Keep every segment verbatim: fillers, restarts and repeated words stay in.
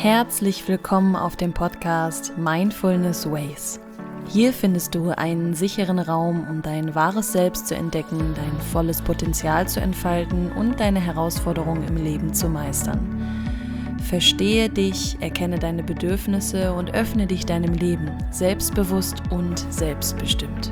Herzlich willkommen auf dem Podcast Mindfulness Ways. Hier findest du einen sicheren Raum, um dein wahres Selbst zu entdecken, dein volles Potenzial zu entfalten und deine Herausforderungen im Leben zu meistern. Verstehe dich, erkenne deine Bedürfnisse und öffne dich deinem Leben, selbstbewusst und selbstbestimmt.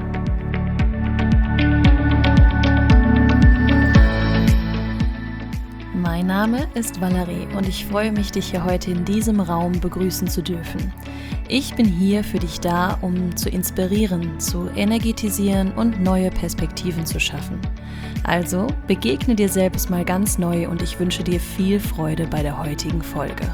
Mein Name ist Valerie und ich freue mich, dich hier heute in diesem Raum begrüßen zu dürfen. Ich bin hier für dich da, um zu inspirieren, zu energetisieren und neue Perspektiven zu schaffen. Also begegne dir selbst mal ganz neu und ich wünsche dir viel Freude bei der heutigen Folge.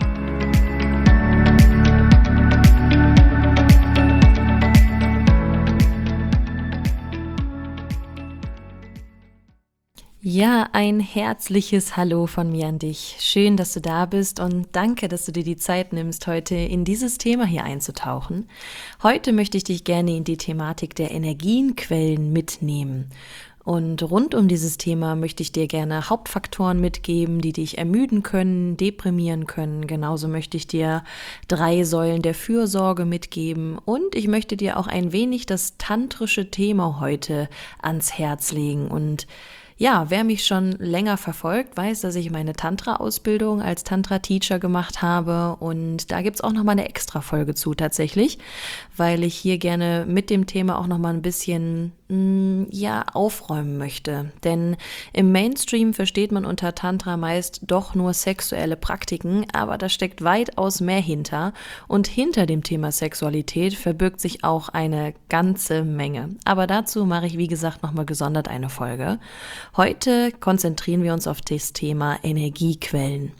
Ja, ein herzliches Hallo von mir an dich. Schön, dass du da bist und danke, dass du dir die Zeit nimmst, heute in dieses Thema hier einzutauchen. Heute möchte ich dich gerne in die Thematik der Energienquellen mitnehmen. Und rund um dieses Thema möchte ich dir gerne Hauptfaktoren mitgeben, die dich ermüden können, deprimieren können. Genauso möchte ich dir drei Säulen der Fürsorge mitgeben und ich möchte dir auch ein wenig das tantrische Thema heute ans Herz legen. Und ja, wer mich schon länger verfolgt, weiß, dass ich meine Tantra-Ausbildung als Tantra-Teacher gemacht habe und da gibt's auch nochmal eine Extra-Folge zu tatsächlich, weil ich hier gerne mit dem Thema auch nochmal ein bisschen mh, ja, aufräumen möchte. Denn im Mainstream versteht man unter Tantra meist doch nur sexuelle Praktiken, aber da steckt weitaus mehr hinter und hinter dem Thema Sexualität verbirgt sich auch eine ganze Menge. Aber dazu mache ich, wie gesagt, nochmal gesondert eine Folge. Heute konzentrieren wir uns auf das Thema Energiequellen.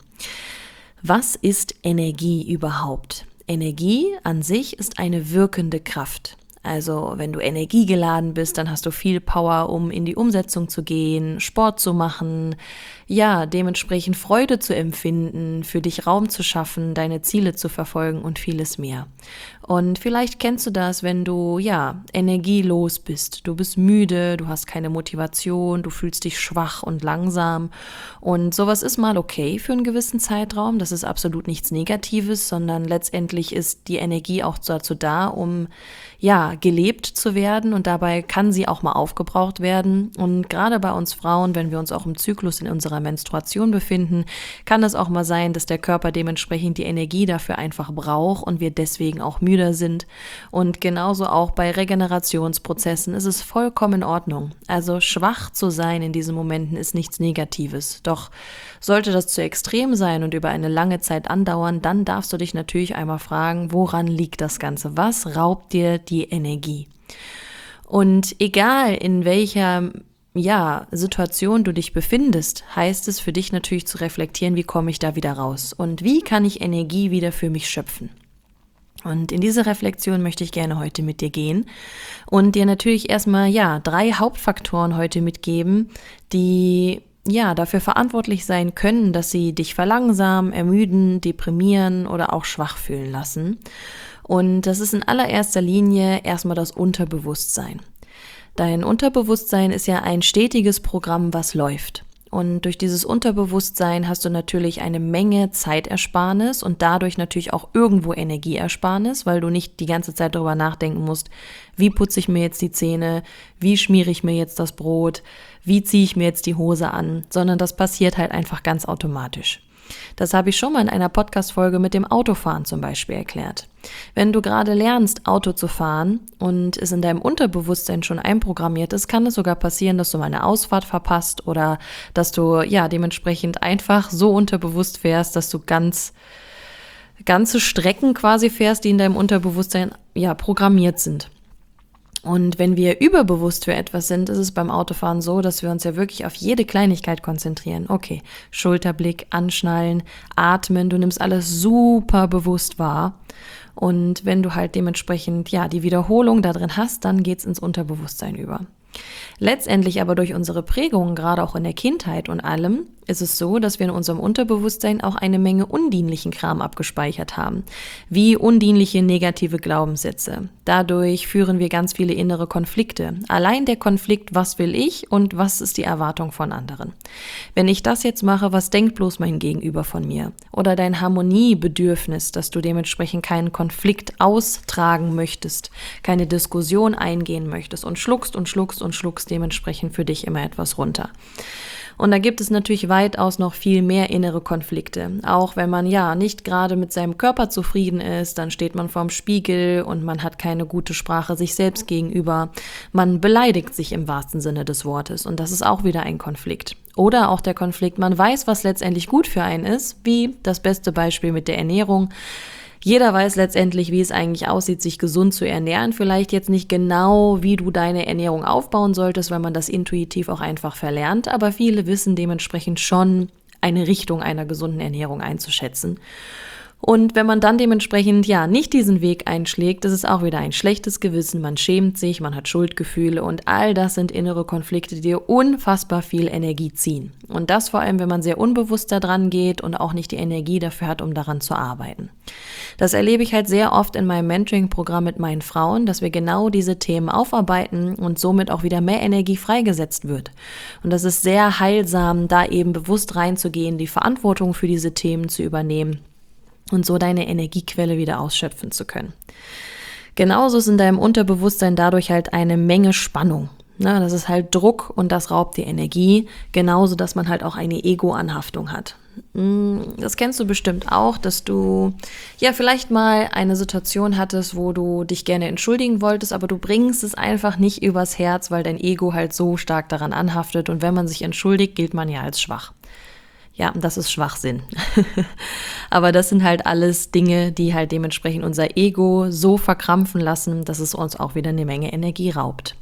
Was ist Energie überhaupt? Energie an sich ist eine wirkende Kraft. Also wenn du energiegeladen bist, dann hast du viel Power, um in die Umsetzung zu gehen, Sport zu machen, ja, dementsprechend Freude zu empfinden, für dich Raum zu schaffen, deine Ziele zu verfolgen und vieles mehr. Und vielleicht kennst du das, wenn du, ja, energielos bist. Du bist müde, du hast keine Motivation, du fühlst dich schwach und langsam. Und sowas ist mal okay für einen gewissen Zeitraum. Das ist absolut nichts Negatives, sondern letztendlich ist die Energie auch dazu da, um, ja, gelebt zu werden und dabei kann sie auch mal aufgebraucht werden. Und gerade bei uns Frauen, wenn wir uns auch im Zyklus in unserer Menstruation befinden, kann es auch mal sein, dass der Körper dementsprechend die Energie dafür einfach braucht und wir deswegen auch müder sind. Und genauso auch bei Regenerationsprozessen ist es vollkommen in Ordnung. Also schwach zu sein in diesen Momenten ist nichts Negatives. Doch sollte das zu extrem sein und über eine lange Zeit andauern, dann darfst du dich natürlich einmal fragen, woran liegt das Ganze? Was raubt dir die Energie? Und egal in welcher ja, Situation du dich befindest, heißt es für dich natürlich zu reflektieren, wie komme ich da wieder raus und wie kann ich Energie wieder für mich schöpfen. Und in diese Reflexion möchte ich gerne heute mit dir gehen und dir natürlich erstmal, ja, drei Hauptfaktoren heute mitgeben, die ja, dafür verantwortlich sein können, dass sie dich verlangsamen, ermüden, deprimieren oder auch schwach fühlen lassen. Und das ist in allererster Linie erstmal das Unterbewusstsein. Dein Unterbewusstsein ist ja ein stetiges Programm, was läuft. Und durch dieses Unterbewusstsein hast du natürlich eine Menge Zeitersparnis und dadurch natürlich auch irgendwo Energieersparnis, weil du nicht die ganze Zeit darüber nachdenken musst, wie putze ich mir jetzt die Zähne, wie schmiere ich mir jetzt das Brot, wie ziehe ich mir jetzt die Hose an, sondern das passiert halt einfach ganz automatisch. Das habe ich schon mal in einer Podcast-Folge mit dem Autofahren zum Beispiel erklärt. Wenn du gerade lernst, Auto zu fahren und es in deinem Unterbewusstsein schon einprogrammiert ist, kann es sogar passieren, dass du mal eine Ausfahrt verpasst oder dass du ja dementsprechend einfach so unterbewusst fährst, dass du ganz ganze Strecken quasi fährst, die in deinem Unterbewusstsein ja programmiert sind. Und wenn wir überbewusst für etwas sind, ist es beim Autofahren so, dass wir uns ja wirklich auf jede Kleinigkeit konzentrieren. Okay, Schulterblick, anschnallen, atmen, du nimmst alles super bewusst wahr. Und wenn du halt dementsprechend ja die Wiederholung da drin hast, dann geht's ins Unterbewusstsein über. Letztendlich aber durch unsere Prägungen, gerade auch in der Kindheit und allem, ist es so, dass wir in unserem Unterbewusstsein auch eine Menge undienlichen Kram abgespeichert haben, wie undienliche negative Glaubenssätze. Dadurch führen wir ganz viele innere Konflikte. Allein der Konflikt, was will ich und was ist die Erwartung von anderen. Wenn ich das jetzt mache, was denkt bloß mein Gegenüber von mir? Oder dein Harmoniebedürfnis, dass du dementsprechend keinen Konflikt austragen möchtest, keine Diskussion eingehen möchtest und schluckst und schluckst und schluckst dementsprechend für dich immer etwas runter. Und da gibt es natürlich weitaus noch viel mehr innere Konflikte. Auch wenn man ja nicht gerade mit seinem Körper zufrieden ist, dann steht man vorm Spiegel und man hat keine gute Sprache sich selbst gegenüber. Man beleidigt sich im wahrsten Sinne des Wortes und das ist auch wieder ein Konflikt. Oder auch der Konflikt, man weiß, was letztendlich gut für einen ist, wie das beste Beispiel mit der Ernährung. Jeder weiß letztendlich, wie es eigentlich aussieht, sich gesund zu ernähren. Vielleicht jetzt nicht genau, wie du deine Ernährung aufbauen solltest, weil man das intuitiv auch einfach verlernt. Aber viele wissen dementsprechend schon, eine Richtung einer gesunden Ernährung einzuschätzen. Und wenn man dann dementsprechend ja nicht diesen Weg einschlägt, das ist auch wieder ein schlechtes Gewissen, man schämt sich, man hat Schuldgefühle und all das sind innere Konflikte, die dir unfassbar viel Energie ziehen. Und das vor allem, wenn man sehr unbewusst da dran geht und auch nicht die Energie dafür hat, um daran zu arbeiten. Das erlebe ich halt sehr oft in meinem Mentoring-Programm mit meinen Frauen, dass wir genau diese Themen aufarbeiten und somit auch wieder mehr Energie freigesetzt wird. Und das ist sehr heilsam, da eben bewusst reinzugehen, die Verantwortung für diese Themen zu übernehmen und so deine Energiequelle wieder ausschöpfen zu können. Genauso ist in deinem Unterbewusstsein dadurch halt eine Menge Spannung. Na, das ist halt Druck und das raubt dir Energie, genauso, dass man halt auch eine Ego-Anhaftung hat. Das kennst du bestimmt auch, dass du ja vielleicht mal eine Situation hattest, wo du dich gerne entschuldigen wolltest, aber du bringst es einfach nicht übers Herz, weil dein Ego halt so stark daran anhaftet und wenn man sich entschuldigt, gilt man ja als schwach. Ja, das ist Schwachsinn. Aber das sind halt alles Dinge, die halt dementsprechend unser Ego so verkrampfen lassen, dass es uns auch wieder eine Menge Energie raubt.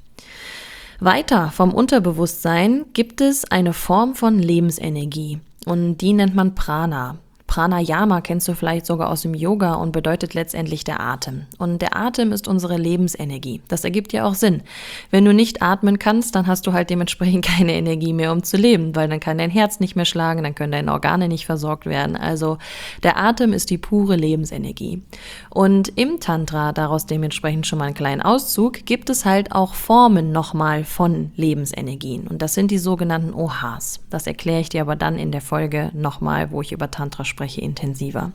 Weiter vom Unterbewusstsein gibt es eine Form von Lebensenergie und die nennt man Prana. Pranayama kennst du vielleicht sogar aus dem Yoga und bedeutet letztendlich der Atem. Und der Atem ist unsere Lebensenergie. Das ergibt ja auch Sinn. Wenn du nicht atmen kannst, dann hast du halt dementsprechend keine Energie mehr, um zu leben, weil dann kann dein Herz nicht mehr schlagen, dann können deine Organe nicht versorgt werden. Also der Atem ist die pure Lebensenergie. Und im Tantra, daraus dementsprechend schon mal einen kleinen Auszug, gibt es halt auch Formen nochmal von Lebensenergien. Und das sind die sogenannten Ohas. Das erkläre ich dir aber dann in der Folge nochmal, wo ich über Tantra spreche. spreche intensiver.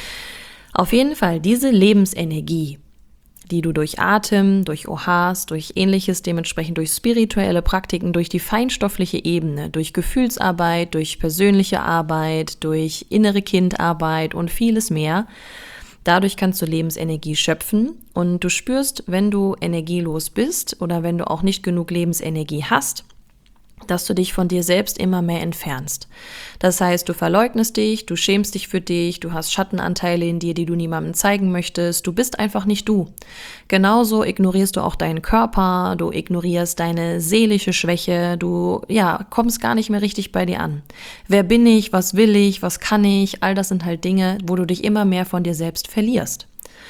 Auf jeden Fall diese Lebensenergie, die du durch Atem, durch Ohas, durch Ähnliches, dementsprechend durch spirituelle Praktiken, durch die feinstoffliche Ebene, durch Gefühlsarbeit, durch persönliche Arbeit, durch innere Kindarbeit und vieles mehr, dadurch kannst du Lebensenergie schöpfen und du spürst, wenn du energielos bist oder wenn du auch nicht genug Lebensenergie hast, dass du dich von dir selbst immer mehr entfernst. Das heißt, du verleugnest dich, du schämst dich für dich, du hast Schattenanteile in dir, die du niemandem zeigen möchtest, du bist einfach nicht du. Genauso ignorierst du auch deinen Körper, du ignorierst deine seelische Schwäche, du ja, kommst gar nicht mehr richtig bei dir an. Wer bin ich, was will ich, was kann ich, all das sind halt Dinge, wo du dich immer mehr von dir selbst verlierst.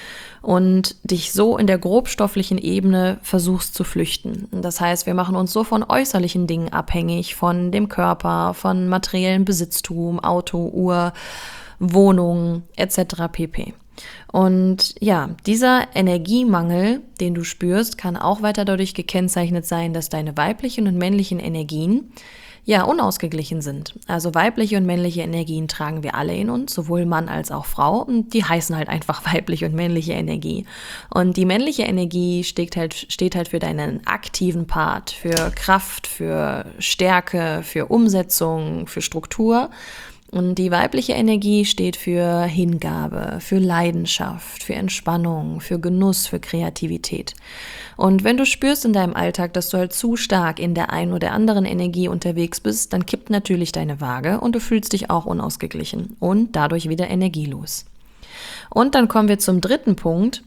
Und dich so in der grobstofflichen Ebene versuchst zu flüchten. Das heißt, wir machen uns so von äußerlichen Dingen abhängig, von dem Körper, von materiellem Besitztum, Auto, Uhr, Wohnung et cetera pp. Und ja, dieser Energiemangel, den du spürst, kann auch weiter dadurch gekennzeichnet sein, dass deine weiblichen und männlichen Energien ja unausgeglichen sind. Also weibliche und männliche Energien tragen wir alle in uns, sowohl Mann als auch Frau, und die heißen halt einfach weibliche und männliche Energie. Und die männliche Energie steht halt, steht halt für deinen aktiven Part, für Kraft, für Stärke, für Umsetzung, für Struktur. Und die weibliche Energie steht für Hingabe, für Leidenschaft, für Entspannung, für Genuss, für Kreativität. Und wenn du spürst in deinem Alltag, dass du halt zu stark in der einen oder anderen Energie unterwegs bist, dann kippt natürlich deine Waage und du fühlst dich auch unausgeglichen und dadurch wieder energielos. Und dann kommen wir zum dritten Punkt,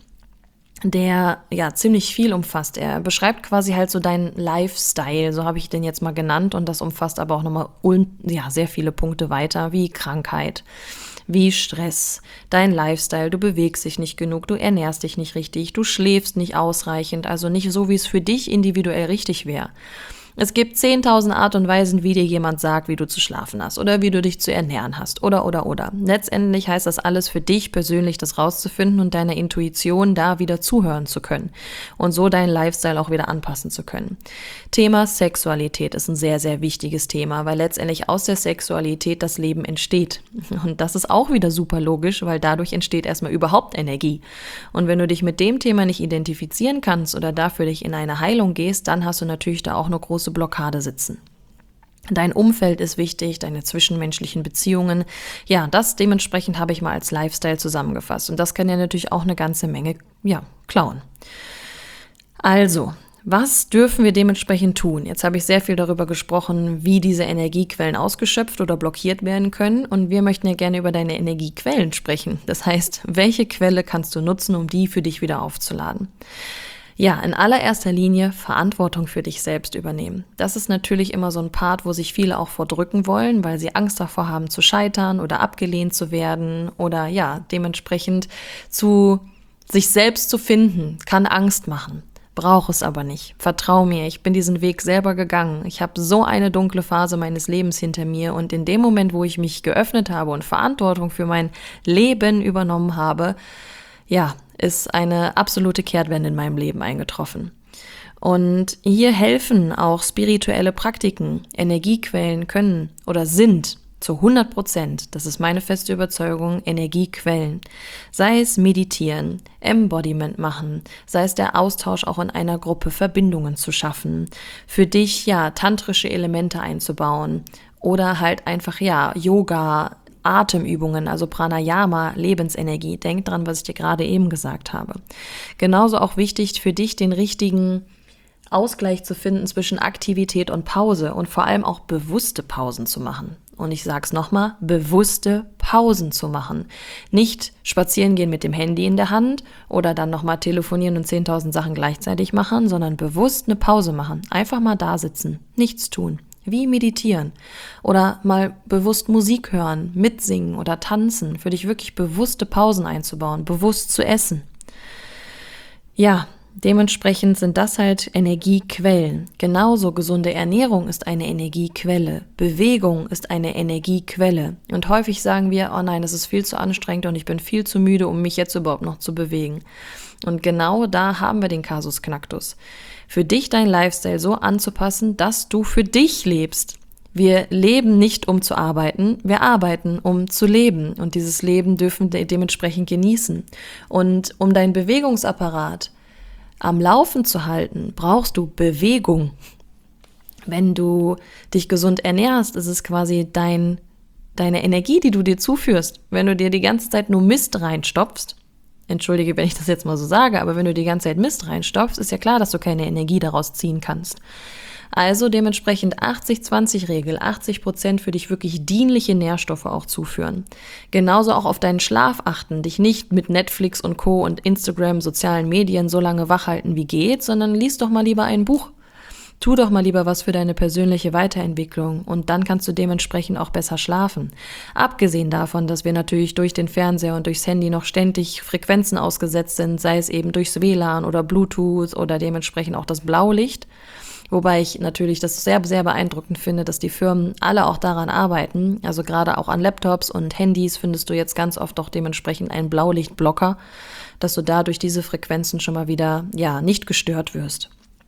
der ja ziemlich viel umfasst. Er beschreibt quasi halt so deinen Lifestyle, so habe ich den jetzt mal genannt, und das umfasst aber auch nochmal ja, sehr viele Punkte weiter, wie Krankheit, wie Stress, dein Lifestyle, du bewegst dich nicht genug, du ernährst dich nicht richtig, du schläfst nicht ausreichend, also nicht so, wie es für dich individuell richtig wäre. Es gibt zehntausend Art und Weisen, wie dir jemand sagt, wie du zu schlafen hast oder wie du dich zu ernähren hast oder, oder, oder. Letztendlich heißt das alles für dich persönlich, das rauszufinden und deiner Intuition da wieder zuhören zu können und so deinen Lifestyle auch wieder anpassen zu können. Thema Sexualität ist ein sehr, sehr wichtiges Thema, weil letztendlich aus der Sexualität das Leben entsteht. Und das ist auch wieder super logisch, weil dadurch entsteht erstmal überhaupt Energie. Und wenn du dich mit dem Thema nicht identifizieren kannst oder dafür dich in eine Heilung gehst, dann hast du natürlich da auch eine große Blockade sitzen. Dein Umfeld ist wichtig, deine zwischenmenschlichen Beziehungen. Ja, das dementsprechend habe ich mal als Lifestyle zusammengefasst. Und das kann ja natürlich auch eine ganze Menge, ja, klauen. Also, was dürfen wir dementsprechend tun? Jetzt habe ich sehr viel darüber gesprochen, wie diese Energiequellen ausgeschöpft oder blockiert werden können. Und wir möchten ja gerne über deine Energiequellen sprechen. Das heißt, welche Quelle kannst du nutzen, um die für dich wieder aufzuladen? Ja, in allererster Linie Verantwortung für dich selbst übernehmen. Das ist natürlich immer so ein Part, wo sich viele auch vordrücken wollen, weil sie Angst davor haben zu scheitern oder abgelehnt zu werden oder ja, dementsprechend zu sich selbst zu finden, kann Angst machen. Brauche es aber nicht. Vertrau mir, ich bin diesen Weg selber gegangen. Ich habe so eine dunkle Phase meines Lebens hinter mir und in dem Moment, wo ich mich geöffnet habe und Verantwortung für mein Leben übernommen habe, ja, ist eine absolute Kehrtwende in meinem Leben eingetroffen. Und hier helfen auch spirituelle Praktiken. Energiequellen können oder sind zu hundert Prozent, das ist meine feste Überzeugung, Energiequellen. Sei es meditieren, Embodiment machen, sei es der Austausch auch in einer Gruppe, Verbindungen zu schaffen, für dich ja tantrische Elemente einzubauen oder halt einfach ja Yoga, Atemübungen, also Pranayama, Lebensenergie. Denk dran, was ich dir gerade eben gesagt habe. Genauso auch wichtig für dich, den richtigen Ausgleich zu finden zwischen Aktivität und Pause und vor allem auch bewusste Pausen zu machen. Und ich sag's nochmal, bewusste Pausen zu machen. Nicht spazieren gehen mit dem Handy in der Hand oder dann nochmal telefonieren und zehntausend Sachen gleichzeitig machen, sondern bewusst eine Pause machen. Einfach mal da sitzen, nichts tun. Wie meditieren oder mal bewusst Musik hören, mitsingen oder tanzen, für dich wirklich bewusste Pausen einzubauen, bewusst zu essen. Ja, dementsprechend sind das halt Energiequellen. Genauso gesunde Ernährung ist eine Energiequelle. Bewegung ist eine Energiequelle. Und häufig sagen wir, oh nein, das ist viel zu anstrengend und ich bin viel zu müde, um mich jetzt überhaupt noch zu bewegen. Und genau da haben wir den Kasus Knacktus. Für dich dein Lifestyle so anzupassen, dass du für dich lebst. Wir leben nicht, um zu arbeiten, wir arbeiten, um zu leben. Und dieses Leben dürfen wir dementsprechend genießen. Und um deinen Bewegungsapparat am Laufen zu halten, brauchst du Bewegung. Wenn du dich gesund ernährst, ist es quasi dein, deine Energie, die du dir zuführst. Wenn du dir die ganze Zeit nur Mist reinstopfst, entschuldige, wenn ich das jetzt mal so sage, aber wenn du die ganze Zeit Mist reinstopfst, ist ja klar, dass du keine Energie daraus ziehen kannst. Also dementsprechend achtzig zwanzig Regel, achtzig Prozent für dich wirklich dienliche Nährstoffe auch zuführen. Genauso auch auf deinen Schlaf achten, dich nicht mit Netflix und Co. und Instagram, sozialen Medien so lange wachhalten wie geht, sondern lies doch mal lieber ein Buch. Tu doch mal lieber was für deine persönliche Weiterentwicklung und dann kannst du dementsprechend auch besser schlafen. Abgesehen davon, dass wir natürlich durch den Fernseher und durchs Handy noch ständig Frequenzen ausgesetzt sind, sei es eben durchs W L A N oder Bluetooth oder dementsprechend auch das Blaulicht. Wobei ich natürlich das sehr, sehr beeindruckend finde, dass die Firmen alle auch daran arbeiten. Also gerade auch an Laptops und Handys findest du jetzt ganz oft auch dementsprechend einen Blaulichtblocker, dass du dadurch diese Frequenzen schon mal wieder, ja, nicht gestört wirst.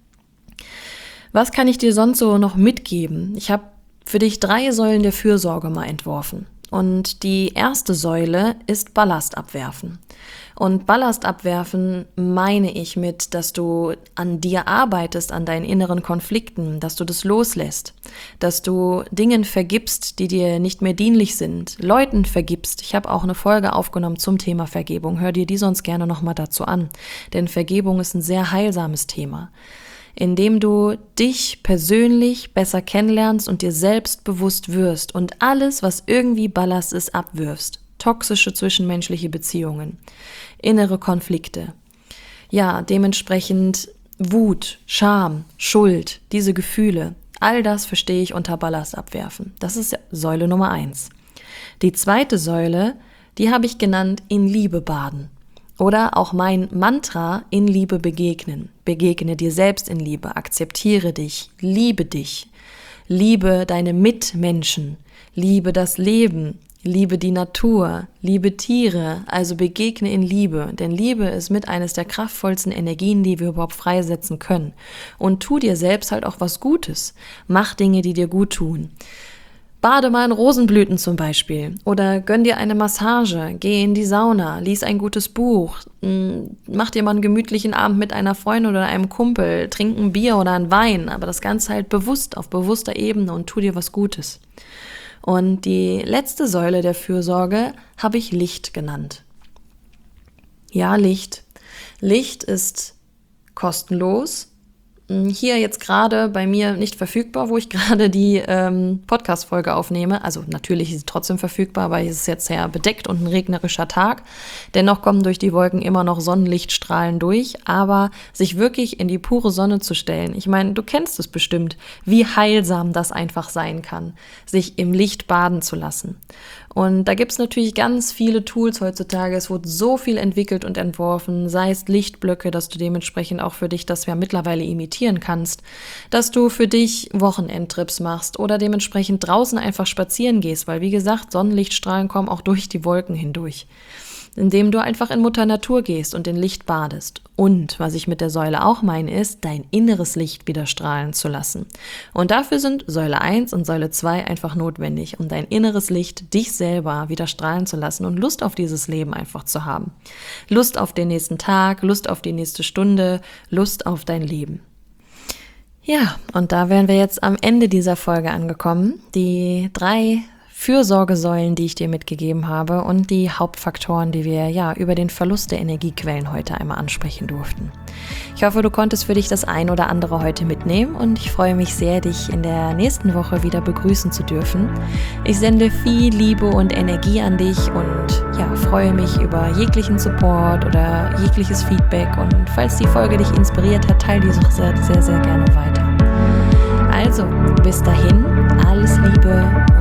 Was kann ich dir sonst so noch mitgeben? Ich habe für dich drei Säulen der Fürsorge mal entworfen. Und die erste Säule ist Ballast abwerfen. Und Ballast abwerfen meine ich mit, dass du an dir arbeitest, an deinen inneren Konflikten, dass du das loslässt, dass du Dingen vergibst, die dir nicht mehr dienlich sind, Leuten vergibst. Ich habe auch eine Folge aufgenommen zum Thema Vergebung. Hör dir die sonst gerne nochmal dazu an, denn Vergebung ist ein sehr heilsames Thema. Indem du dich persönlich besser kennenlernst und dir selbst bewusst wirst und alles, was irgendwie Ballast ist, abwirfst. Toxische zwischenmenschliche Beziehungen, innere Konflikte. Ja, dementsprechend Wut, Scham, Schuld, diese Gefühle, all das verstehe ich unter Ballast abwerfen. Das ist Säule Nummer eins. Die zweite Säule, die habe ich genannt in Liebe baden. Oder auch mein Mantra: in Liebe begegnen. Begegne dir selbst in Liebe, akzeptiere dich, liebe dich, liebe deine Mitmenschen, liebe das Leben, liebe die Natur, liebe Tiere, also begegne in Liebe, denn Liebe ist mit eines der kraftvollsten Energien, die wir überhaupt freisetzen können. Und tu dir selbst halt auch was Gutes, mach Dinge, die dir gut tun. Bade mal in Rosenblüten zum Beispiel oder gönn dir eine Massage, geh in die Sauna, lies ein gutes Buch, mach dir mal einen gemütlichen Abend mit einer Freundin oder einem Kumpel, trink ein Bier oder einen Wein, aber das Ganze halt bewusst, auf bewusster Ebene und tu dir was Gutes. Und die letzte Säule der Fürsorge habe ich Licht genannt. Ja, Licht. Licht ist kostenlos. Hier jetzt gerade bei mir nicht verfügbar, wo ich gerade die ähm, Podcast-Folge aufnehme. Also natürlich ist sie trotzdem verfügbar, weil es ist jetzt sehr bedeckt und ein regnerischer Tag. Dennoch kommen durch die Wolken immer noch Sonnenlichtstrahlen durch. Aber sich wirklich in die pure Sonne zu stellen, ich meine, du kennst es bestimmt, wie heilsam das einfach sein kann, sich im Licht baden zu lassen. Und da gibt es natürlich ganz viele Tools heutzutage. Es wurde so viel entwickelt und entworfen, sei es Lichtblöcke, dass du dementsprechend auch für dich das ja mittlerweile imitieren kannst, dass du für dich Wochenendtrips machst oder dementsprechend draußen einfach spazieren gehst, weil wie gesagt, Sonnenlichtstrahlen kommen auch durch die Wolken hindurch. Indem du einfach in Mutter Natur gehst und in Licht badest. Und, was ich mit der Säule auch meine, ist, dein inneres Licht wieder strahlen zu lassen. Und dafür sind Säule eins und Säule zwei einfach notwendig, um dein inneres Licht, dich selber wieder strahlen zu lassen und Lust auf dieses Leben einfach zu haben. Lust auf den nächsten Tag, Lust auf die nächste Stunde, Lust auf dein Leben. Ja, und da wären wir jetzt am Ende dieser Folge angekommen. Die drei Fürsorgesäulen, die ich dir mitgegeben habe und die Hauptfaktoren, die wir ja über den Verlust der Energiequellen heute einmal ansprechen durften. Ich hoffe, du konntest für dich das ein oder andere heute mitnehmen und ich freue mich sehr, dich in der nächsten Woche wieder begrüßen zu dürfen. Ich sende viel Liebe und Energie an dich und ja, freue mich über jeglichen Support oder jegliches Feedback und falls die Folge dich inspiriert hat, teile die auch sehr, sehr, sehr gerne weiter. Also, bis dahin, alles Liebe